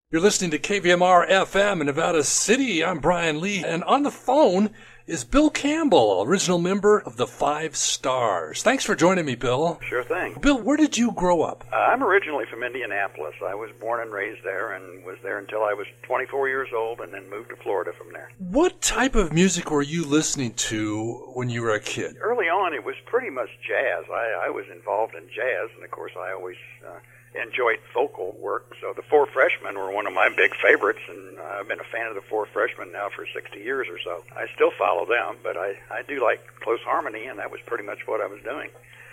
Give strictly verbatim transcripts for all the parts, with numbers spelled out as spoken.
You're listening to K V M R F M in Nevada City. I'm Brian Lee, and on the phone is Bill Campbell, original member of the Five Stars. Thanks for joining me, Bill. Sure thing. Bill, where did you grow up? Uh, I'm originally from Indianapolis. I was born and raised there and was there until I was twenty-four years old and then moved to Florida from there. What type of music were you listening to when you were a kid? Early on, it was pretty much jazz. I, I was involved in jazz, and of course, I always uh, enjoyed vocal work. So the Four Freshmen were one of my big favorites, and uh, I've been a fan of the Four Freshmen now for sixty years or so. I still follow them, but I, I do like close harmony, and that was pretty much what I was doing.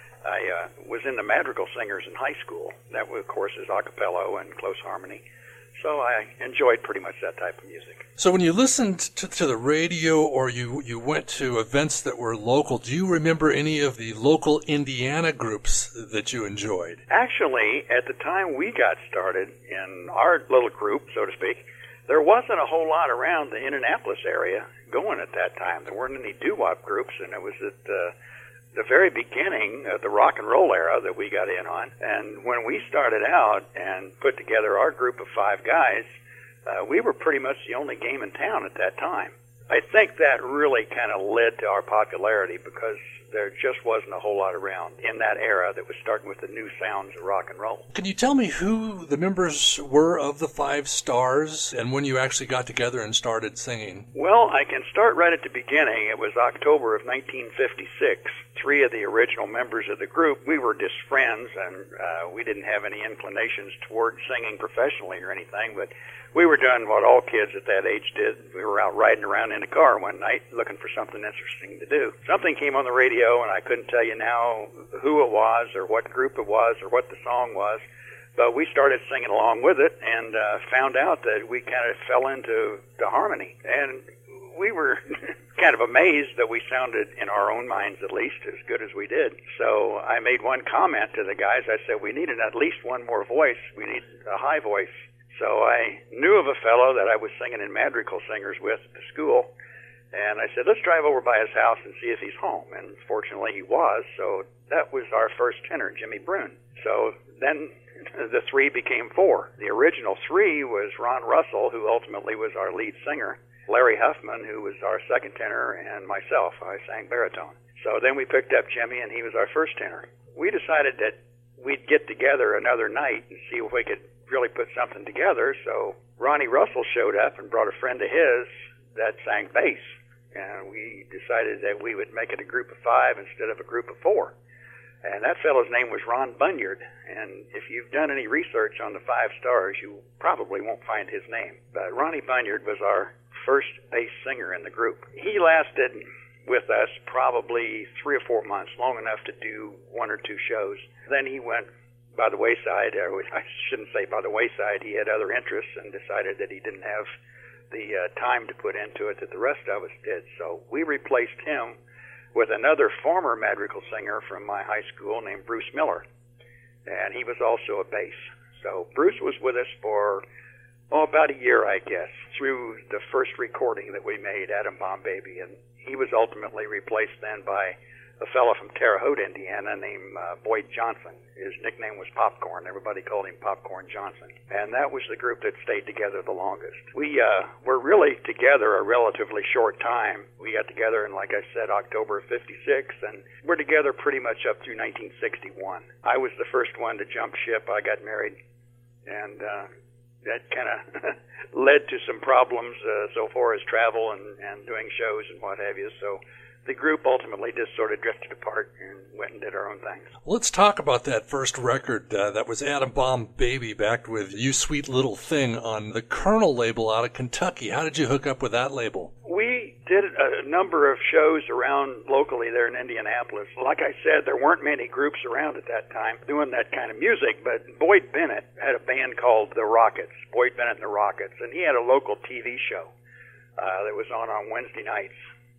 I uh, was in the Madrigal Singers in high school. That, of course, is a cappella and close harmony. So I enjoyed pretty much that type of music. So when you listened to, to the radio or you, you went to events that were local, do you remember any of the local Indiana groups that you enjoyed? Actually, at the time we got started in our little group, so to speak, there wasn't a whole lot around the Indianapolis area going at that time. There weren't any doo-wop groups, and it was at uh, the very beginning of the rock and roll era that we got in on. And when we started out and put together our group of five guys, uh, we were pretty much the only game in town at that time. I think that really kind of led to our popularity because there just wasn't a whole lot around in that era that was starting with the new sounds of rock and roll. Can you tell me who the members were of the Five Stars and when you actually got together and started singing? Well, I can start right at the beginning. It was October of nineteen fifty-six. Three of the original members of the group, we were just friends, and uh, we didn't have any inclinations toward singing professionally or anything, but we were doing what all kids at that age did. We were out riding around in a car one night looking for something interesting to do. Something came on the radio, and I couldn't tell you now who it was or what group it was or what the song was, but we started singing along with it and uh, found out that we kind of fell into the harmony. And we were kind of amazed that we sounded, in our own minds at least, as good as we did. So I made one comment to the guys. I said, we needed at least one more voice. We need a high voice. So I knew of a fellow that I was singing in Madrigal Singers with at the school, and I said, let's drive over by his house and see if he's home. And fortunately he was, so that was our first tenor, Jimmy Brune. So then the three became four. The original three was Ron Russell, who ultimately was our lead singer, Larry Huffman, who was our second tenor, and myself. I sang baritone. So then we picked up Jimmy, and he was our first tenor. We decided that we'd get together another night and see if we could really put something together. So Ronnie Russell showed up and brought a friend of his that sang bass. And we decided that we would make it a group of five instead of a group of four. And that fellow's name was Ron Bunyard. And if you've done any research on the Five Stars, you probably won't find his name. But Ronnie Bunyard was our first bass singer in the group. He lasted with us probably three or four months, long enough to do one or two shows. Then he went by the wayside, or I shouldn't say by the wayside, he had other interests and decided that he didn't have the uh, time to put into it that the rest of us did. So we replaced him with another former Madrigal singer from my high school named Bruce Miller, and he was also a bass. So Bruce was with us for oh, about a year, I guess, through the first recording that we made, Atom Bomb Baby, and he was ultimately replaced then by a fellow from Terre Haute, Indiana, named uh, Boyd Johnson. His nickname was Popcorn. Everybody called him Popcorn Johnson. And that was the group that stayed together the longest. We uh, were really together a relatively short time. We got together in, like I said, October of fifty-six, and we're together pretty much up through nineteen sixty-one. I was the first one to jump ship. I got married, and uh, that kind of led to some problems uh, so far as travel and, and doing shows and what have you. So the group ultimately just sort of drifted apart and went and did our own things. Let's talk about that first record. Uh, that was Atom Bomb Baby, backed with You Sweet Little Thing on the Colonel label out of Kentucky. How did you hook up with that label? We did a number of shows around locally there in Indianapolis. Like I said, there weren't many groups around at that time doing that kind of music, but Boyd Bennett had a band called The Rockets, Boyd Bennett and the Rockets, and he had a local T V show uh, that was on on Wednesday nights.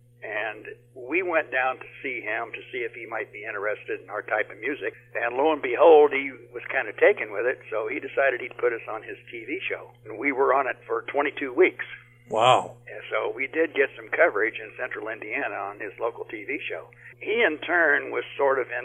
And we went down to see him to see if he might be interested in our type of music. And lo and behold, he was kind of taken with it, so he decided he'd put us on his T V show. And we were on it for twenty-two weeks. Wow. And so we did get some coverage in central Indiana on his local T V show. He, in turn, was sort of in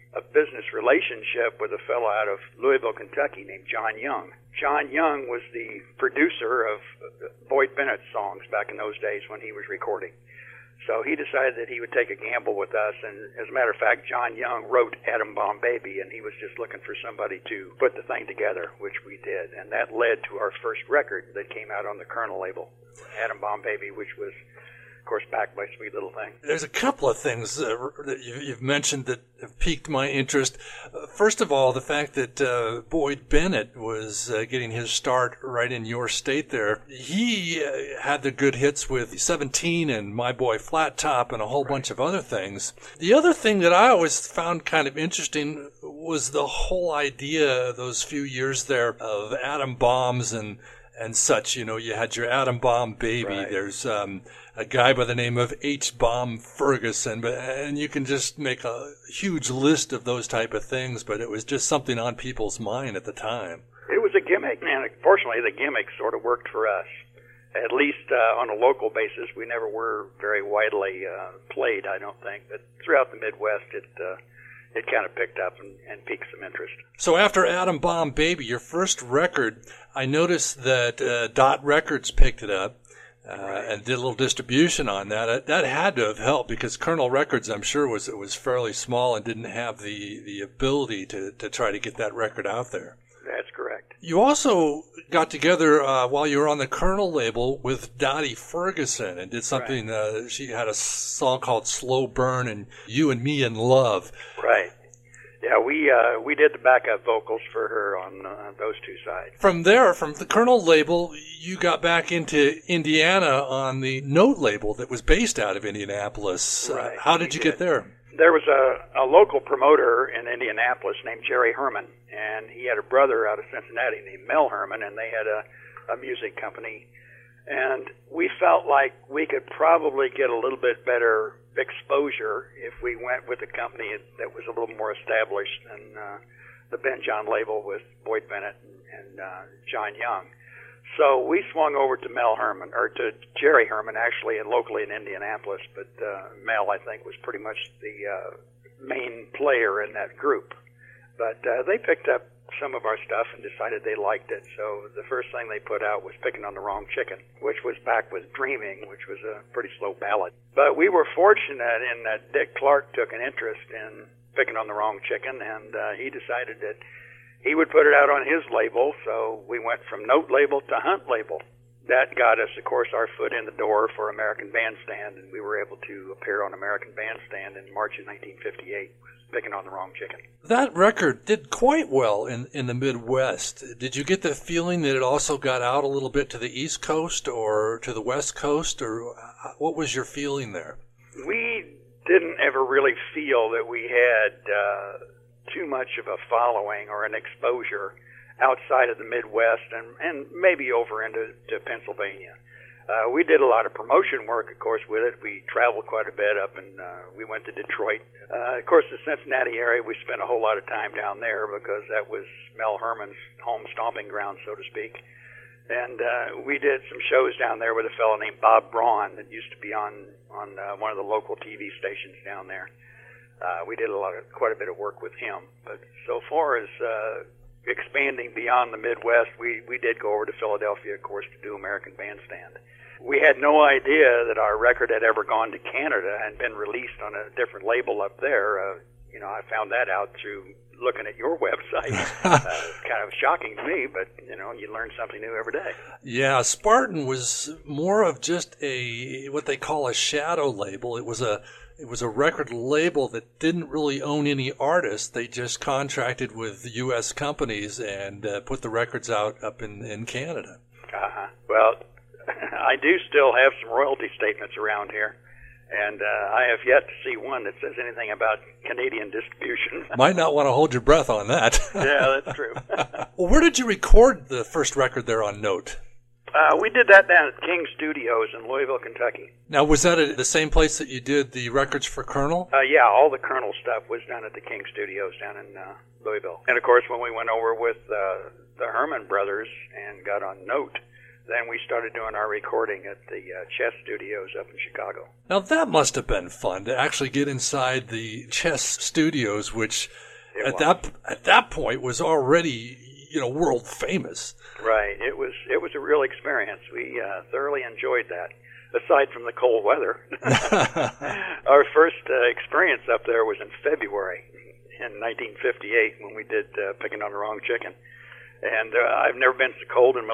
a business relationship with a fellow out of Louisville, Kentucky named John Young. John Young was the producer of Boyd Bennett's songs back in those days when he was recording. So he decided that he would take a gamble with us, and as a matter of fact, John Young wrote Atom Bomb Baby, and he was just looking for somebody to put the thing together, which we did. And that led to our first record that came out on the Colonel label, Atom Bomb Baby, which was, of course, backed by Sweet Little Thing. There's a couple of things uh, that you've mentioned that have piqued my interest. Uh, first of all, the fact that uh, Boyd Bennett was uh, getting his start right in your state there. He uh, had the good hits with seventeen and My Boy Flat Top and a whole right. bunch of other things. The other thing that I always found kind of interesting was the whole idea those few years there of atom bombs and and such. You know, you had your Atom Bomb Baby. Right. There's um, a guy by the name of H. Bomb Ferguson, but and you can just make a huge list of those type of things, but it was just something on people's mind at the time. It was a gimmick, and fortunately the gimmick sort of worked for us. At least uh, on a local basis, we never were very widely uh, played, I don't think, but throughout the Midwest it uh, it kind of picked up and, and piqued some interest. So after Atom Bomb Baby, your first record, I noticed that uh, Dot Records picked it up uh, right. and did a little distribution on that. That had to have helped because Colonel Records, I'm sure, was it was fairly small and didn't have the, the ability to, to try to get that record out there. That's correct. You also got together uh, while you were on the Colonel label with Dottie Ferguson and did something. Right. Uh, she had a song called "Slow Burn" and "You and Me in Love." Right. Yeah, we uh, we did the backup vocals for her on uh, those two sides. From there, from the Colonel label, you got back into Indiana on the Note label that was based out of Indianapolis. Right. Uh, how did you did. get there? There was a, a local promoter in Indianapolis named Jerry Herman, and he had a brother out of Cincinnati named Mel Herman, and they had a, a music company. And we felt like we could probably get a little bit better exposure if we went with a company that was a little more established than uh, the Ben John label with Boyd Bennett and, and uh, John Young. So we swung over to Mel Herman, or to Jerry Herman, actually, and locally in Indianapolis. But uh, Mel, I think, was pretty much the uh, main player in that group. But uh, they picked up some of our stuff and decided they liked it. So the first thing they put out was Picking on the Wrong Chicken, which was back with Dreaming, which was a pretty slow ballad. But we were fortunate in that Dick Clark took an interest in Picking on the Wrong Chicken, and uh, he decided that he would put it out on his label, so we went from Note label to Hunt label. That got us, of course, our foot in the door for American Bandstand, and we were able to appear on American Bandstand in March of nineteen fifty-eight with Picking on the Wrong Chicken. That record did quite well in, in the Midwest. Did you get the feeling that it also got out a little bit to the East Coast or to the West Coast, or what was your feeling there? We didn't ever really feel that we had Uh, too much of a following or an exposure outside of the Midwest and, and maybe over into to Pennsylvania. Uh, we did a lot of promotion work, of course, with it. We traveled quite a bit up, and uh, we went to Detroit. Uh, of course, the Cincinnati area, we spent a whole lot of time down there because that was Mel Herman's home stomping ground, so to speak. And uh, we did some shows down there with a fellow named Bob Braun that used to be on, on uh, one of the local T V stations down there. Uh, we did a lot of, quite a bit of work with him. But so far as uh, expanding beyond the Midwest, we, we did go over to Philadelphia, of course, to do American Bandstand. We had no idea that our record had ever gone to Canada and been released on a different label up there. Uh, you know, I found that out through looking at your website. uh, it's kind of shocking to me, but, you know, you learn something new every day. Yeah, Spartan was more of just a, what they call a shadow label. It was a It was a record label that didn't really own any artists. They just contracted with U S companies and uh, put the records out up in, in Canada. Uh-huh. Well, I do still have some royalty statements around here, and uh, I have yet to see one that says anything about Canadian distribution. Might not want to hold your breath on that. Yeah, that's true. Well, where did you record the first record there on Note? Uh, we did that down at King Studios in Louisville, Kentucky. Now, was that at the same place that you did the records for Colonel? Uh, yeah, all the Colonel stuff was done at the King Studios down in uh, Louisville. And, of course, when we went over with uh, the Herman brothers and got on Note, then we started doing our recording at the uh, Chess Studios up in Chicago. Now that must have been fun to actually get inside the Chess Studios, which It at was. that at that point was already, you know, world famous. Right. It was it was a real experience. We uh, thoroughly enjoyed that. Aside from the cold weather, our first uh, experience up there was in February in nineteen fifty-eight when we did uh, Picking on the Wrong Chicken. And uh, I've never been so cold in my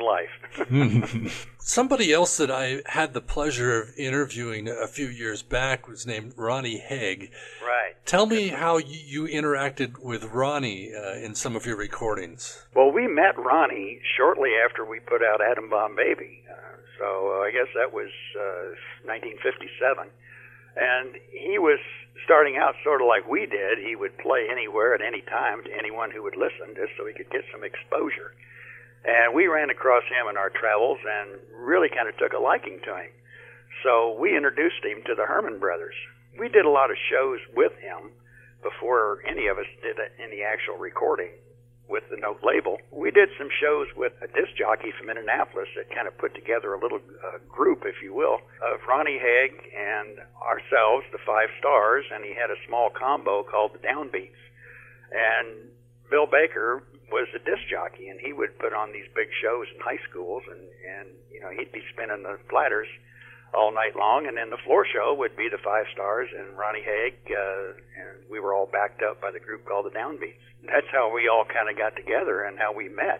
life. Somebody else that I had the pleasure of interviewing a few years back was named Ronnie Haig. Right. Tell me how you, you interacted with Ronnie uh, in some of your recordings. Well, we met Ronnie shortly after we put out Atom Bomb Baby. Uh, so uh, I guess that was uh, nineteen fifty-seven. And he was starting out sort of like we did. He would play anywhere at any time to anyone who would listen, just so he could get some exposure. And we ran across him in our travels and really kind of took a liking to him. So we introduced him to the Herman Brothers. We did a lot of shows with him before any of us did any actual recording with the Note label. We did some shows with a disc jockey from Indianapolis that kind of put together a little uh, group, if you will, of Ronnie Haig and ourselves, the Five Stars, and he had a small combo called the Downbeats. And Bill Baker was a disc jockey, and he would put on these big shows in high schools, and, and you know, he'd be spinning the platters all night long, and then the floor show would be the Five Stars and Ronnie Haig, uh, and we were all backed up by the group called the Downbeats. That's how we all kind of got together and how we met.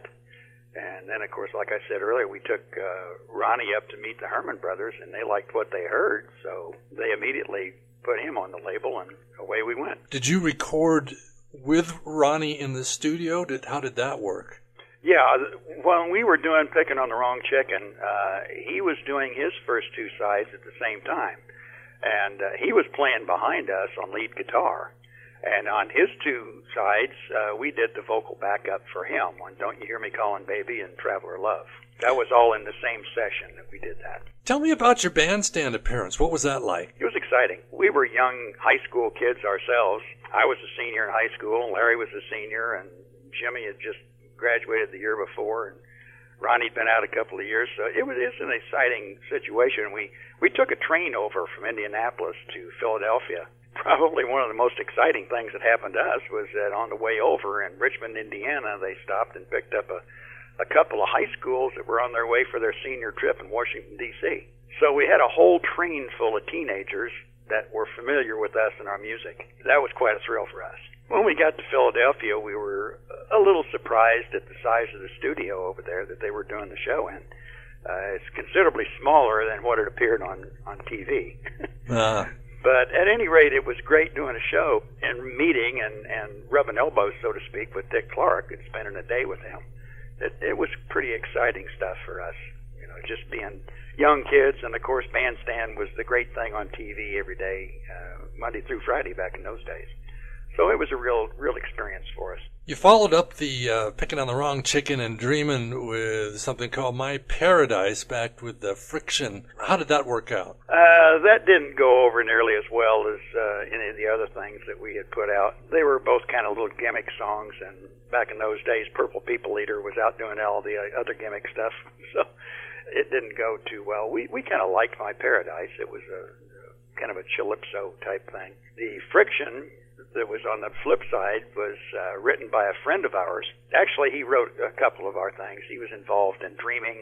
And then, of course, like I said earlier, we took uh, Ronnie up to meet the Herman Brothers, and they liked what they heard, so they immediately put him on the label, and away we went. Did you record with Ronnie in the studio? Did, how did that work? Yeah, when we were doing Picking on the Wrong Chicken, uh, he was doing his first two sides at the same time. And uh, he was playing behind us on lead guitar. And on his two sides, uh, we did the vocal backup for him on Don't You Hear Me Calling Baby and Traveler Love. That was all in the same session that we did that. Tell me about your bandstand appearance. What was that like? It was exciting. We were young high school kids ourselves. I was a senior in high school, Larry was a senior, and Jimmy had just graduated the year before, and Ronnie'd been out a couple of years. So it was, it was an exciting situation. We, we took a train over from Indianapolis to Philadelphia. Probably one of the most exciting things that happened to us was that on the way over in Richmond, Indiana, they stopped and picked up a, a couple of high schools that were on their way for their senior trip in Washington, D C So we had a whole train full of teenagers that were familiar with us and our music. That was quite a thrill for us. When we got to Philadelphia, we were a little surprised at the size of the studio over there that they were doing the show in. Uh, it's considerably smaller than what it appeared on, on T V. uh. But at any rate, it was great doing a show and meeting and, and rubbing elbows, so to speak, with Dick Clark and spending a day with him. It, it was pretty exciting stuff for us, you know, just being young kids. And, of course, Bandstand was the great thing on T V every day, uh, Monday through Friday back in those days. So it was a real, real experience for us. You followed up the uh, Picking on the Wrong Chicken and Dreamin' with something called My Paradise, backed with the Friction. How did that work out? Uh, that didn't go over nearly as well as uh, any of the other things that we had put out. They were both kind of little gimmick songs, and back in those days, Purple People Eater was out doing all the other gimmick stuff, so it didn't go too well. We, we kind of liked My Paradise. It was a, a kind of a calypso type thing. The Friction that was on the flip side was uh, written by a friend of ours. Actually, he wrote a couple of our things. He was involved in Dreaming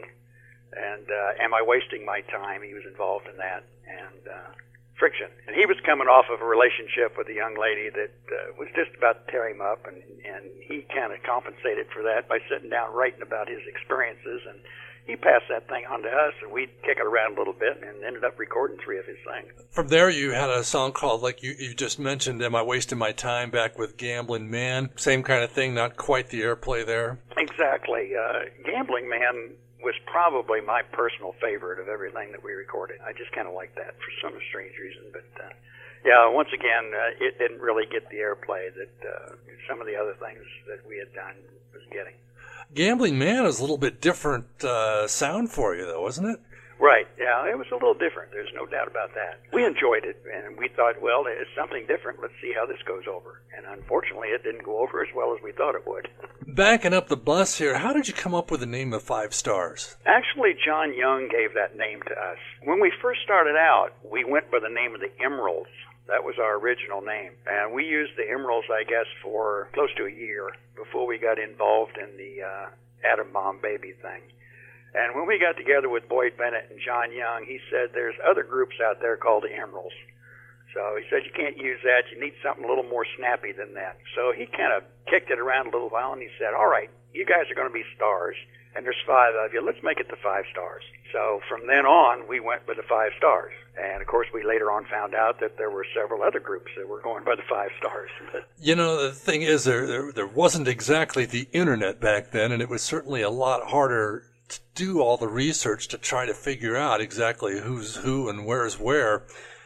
and uh, Am I Wasting My Time? He was involved in that, and uh, Friction. And he was coming off of a relationship with a young lady that uh, was just about to tear him up, and, and he kind of compensated for that by sitting down writing about his experiences, and he passed that thing on to us, and we'd kick it around a little bit and ended up recording three of his things. From there, you had a song called, like you, you just mentioned, Am I Wasting My Time, back with Gambling Man. Same kind of thing, not quite the airplay there. Exactly. Uh, Gambling Man was probably my personal favorite of everything that we recorded. I just kind of liked that for some strange reason. But, uh, yeah, once again, uh, it didn't really get the airplay that uh, some of the other things that we had done was getting. Gambling Man is a little bit different uh, sound for you, though, isn't it? Right, yeah, it was a little different. There's no doubt about that. We enjoyed it, and we thought, well, it's something different. Let's see how this goes over. And unfortunately, it didn't go over as well as we thought it would. Backing up the bus here, how did you come up with the name of Five Stars? Actually, John Young gave that name to us. When we first started out, we went by the name of the Emeralds. That was our original name. And we used the Emeralds, I guess, for close to a year before we got involved in the uh, Atom Bomb Baby thing. And when we got together with Boyd Bennett and John Young, he said there's other groups out there called the Emeralds. So he said you can't use that. You need something a little more snappy than that. So he kind of kicked it around a little while, and he said, all right, you guys are going to be stars, and there's five of you. Let's make it the Five Stars. So from then on, we went with the Five Stars. And, of course, we later on found out that there were several other groups that were going by the Five Stars. But, you know, the thing is, there, there there wasn't exactly the Internet back then, and it was certainly a lot harder to do all the research to try to figure out exactly who's who and where's where.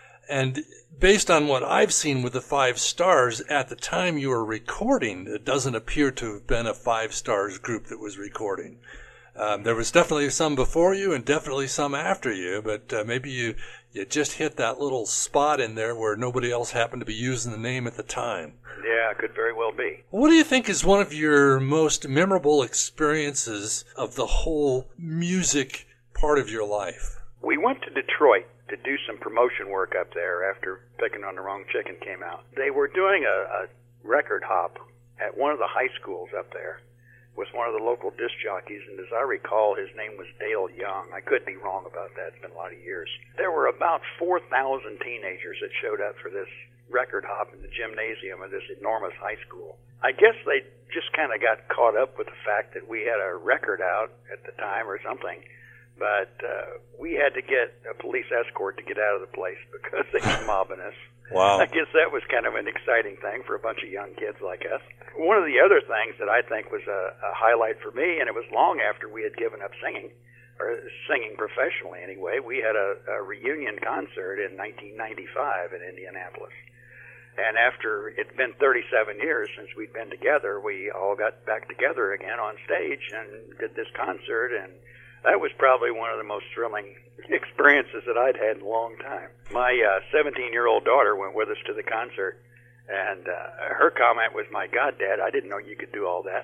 And based on what I've seen with the Five Stars, at the time you were recording, it doesn't appear to have been a Five Stars group that was recording. Um, there was definitely some before you and definitely some after you, but uh, maybe you, you just hit that little spot in there where nobody else happened to be using the name at the time. yeah, it could very well be. What do you think is one of your most memorable experiences of the whole music part of your life? We went to Detroit to do some promotion work up there after Picking on the Wrong Chicken came out. They were doing a, a record hop at one of the high schools up there with one of the local disc jockeys, and as I recall, his name was Dale Young. I could be wrong about that. It's been a lot of years. There were about four thousand teenagers that showed up for this record hop in the gymnasium of this enormous high school. I guess they just kind of got caught up with the fact that we had a record out at the time or something, but uh, we had to get a police escort to get out of the place because they were mobbing us. Wow. I guess that was kind of an exciting thing for a bunch of young kids like us. One of the other things that I think was a, a highlight for me, and it was long after we had given up singing, or singing professionally anyway, we had a, a reunion concert in nineteen ninety-five in Indianapolis. And after it'd been thirty-seven years since we'd been together, we all got back together again on stage and did this concert, and that was probably one of the most thrilling experiences that I'd had in a long time. My uh, seventeen-year-old daughter went with us to the concert, and uh, her comment was, "My God, Dad, I didn't know you could do all that."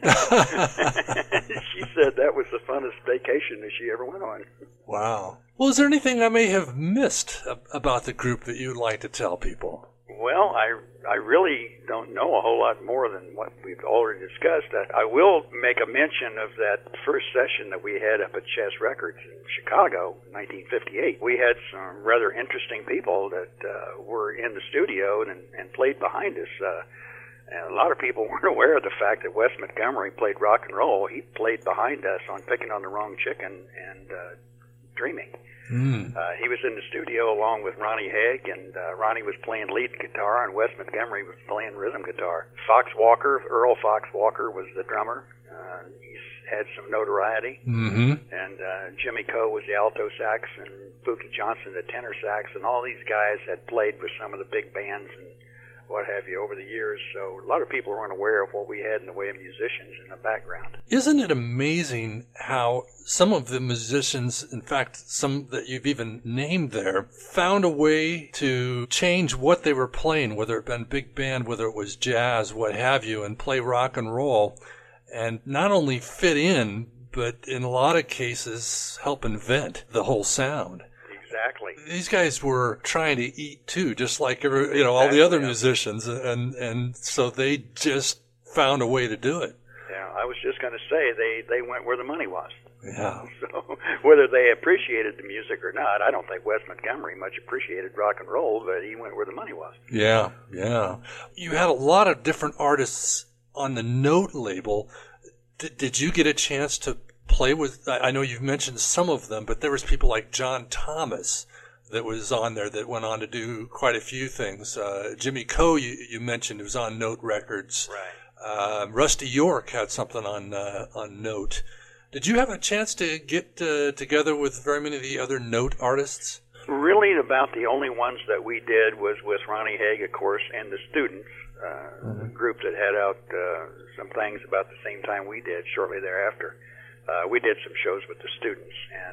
She said that was the funnest vacation that she ever went on. Wow. Well, is there anything I may have missed about the group that you'd like to tell people? Well, I, I really don't know a whole lot more than what we've already discussed. I, I will make a mention of that first session that we had up at Chess Records in Chicago in nineteen fifty-eight. We had some rather interesting people that uh, were in the studio and, and played behind us. Uh, and a lot of people weren't aware of the fact that Wes Montgomery played rock and roll. He played behind us on Picking on the Wrong Chicken and uh, Dreaming. Mm. Uh, he was in the studio along with Ronnie Haig, and uh, Ronnie was playing lead guitar, and Wes Montgomery was playing rhythm guitar. Fox Walker, Earl Fox Walker, was the drummer. Uh, he's had some notoriety. Mm-hmm. And uh, Jimmy Coe was the alto sax, and Pookie Johnson the tenor sax, and all these guys had played with some of the big bands and what have you over the years, so a lot of people weren't aware of what we had in the way of musicians in the background. Isn't it amazing how some of the musicians, in fact, some that you've even named there, found a way to change what they were playing, whether it been big band, whether it was jazz, what have you, and play rock and roll, and not only fit in, but in a lot of cases help invent the whole sound. Exactly. These guys were trying to eat too, just like every, you know, all the other musicians, and and so they just found a way to do it. Yeah, I was just going to say they they went where the money was. Yeah. So whether they appreciated the music or not, I don't think Wes Montgomery much appreciated rock and roll, but he went where the money was. Yeah, yeah. You had a lot of different artists on the Note label. D- did you get a chance to play with, I know you've mentioned some of them, but there was people like John Thomas that was on there that went on to do quite a few things. Uh, Jimmy Coe, you, you mentioned, who was on Note Records. Right. Uh, Rusty York had something on uh, on Note. Did you have a chance to get uh, together with very many of the other Note artists? Really, about the only ones that we did was with Ronnie Haig, of course, and the Students, uh, mm-hmm. a group that had out uh, some things about the same time we did, shortly thereafter. Uh, we did some shows with the Students, and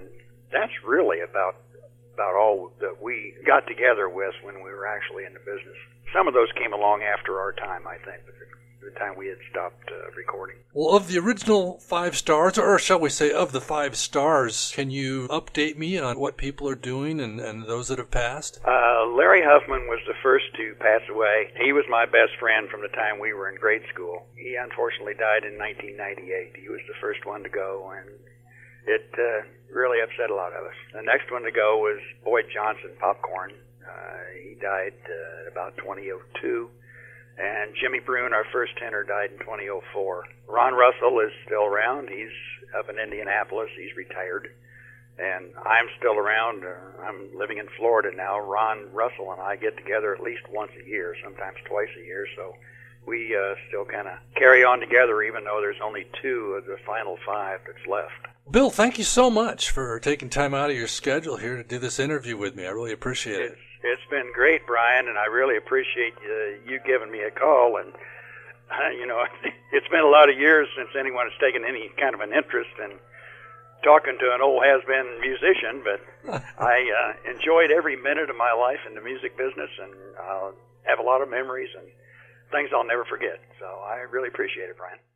that's really about about all that we got together with when we were actually in the business. Some of those came along after our time, I think, but the time we had stopped uh, recording. Well, of the original five stars, or shall we say of the five stars, can you update me on what people are doing and, and those that have passed? Uh, Larry Huffman was the first to pass away. He was my best friend from the time we were in grade school. He unfortunately died in nineteen ninety-eight. He was the first one to go, and it uh, really upset a lot of us. The next one to go was Boyd Johnson, Popcorn. Uh, he died uh, at about twenty oh two. And Jimmy Brune, our first tenor, died in twenty oh four. Ron Russell is still around. He's up in Indianapolis. He's retired. And I'm still around. Uh, I'm living in Florida now. Ron Russell and I get together at least once a year, sometimes twice a year. So we uh, still kind of carry on together, even though there's only two of the final five that's left. Bill, thank you so much for taking time out of your schedule here to do this interview with me. I really appreciate it. It's, it's been great, Brian, and I really appreciate uh, you giving me a call. And, uh, you know, it's been a lot of years since anyone has taken any kind of an interest in talking to an old has-been musician, but I uh, enjoyed every minute of my life in the music business, and I uh, have a lot of memories and things I'll never forget. So I really appreciate it, Brian.